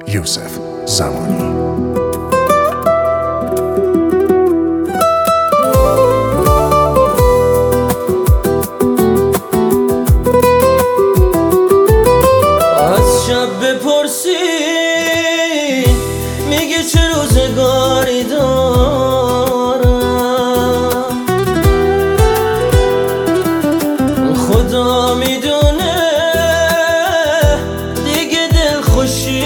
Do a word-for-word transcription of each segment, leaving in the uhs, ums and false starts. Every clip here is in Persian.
یوسف زمانی. بپرسی میگه چه روزگاری دارم، خدا میدونه دیگه دل خوشی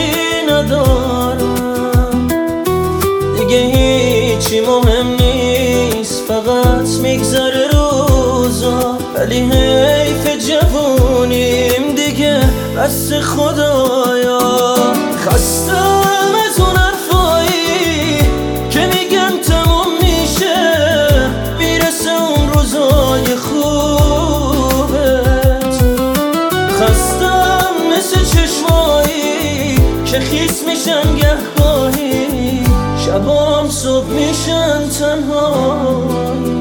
ندارم، دیگه هیچی مهم نیست فقط میگذره روزا، ولی حیف جوونیم دیگه بس خدایا. خستم از اون حرفایی که میگن تموم میشه میرسه اون روزای خوبت، خستم مثل چشمایی که خیس میشن گهگاهی، شبام صبح میشن تنهایی.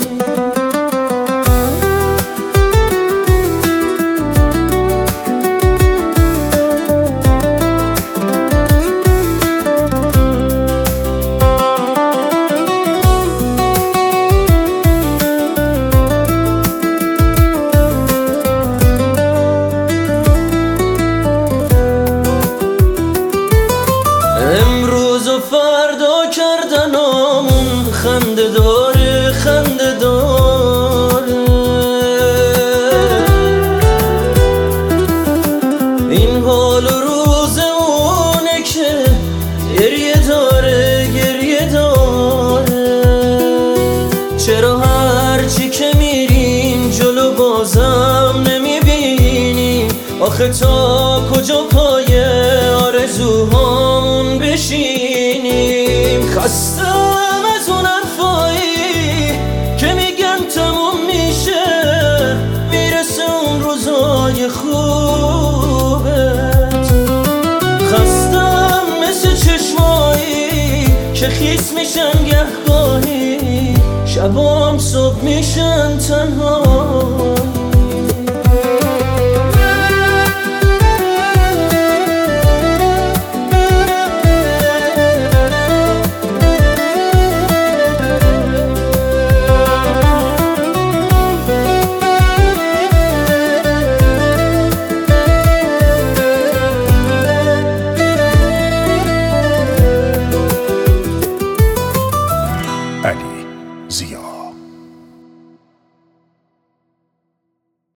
امروز و فردا کردنامون خنده داره خنده داره، این حال و روز اونه که گریه داره گریه داره. چرا هرچی که میریم جلو بازم نمیبینیم، آخه تا کجا پای آرزوهامون بشینیم. خستم از اون حرفایی که میگن تموم میشه میرسه اون روزای خوبت، خستم مثل چشمایی که خیس میشن گهگاهی، شبام صبح میشن تنها.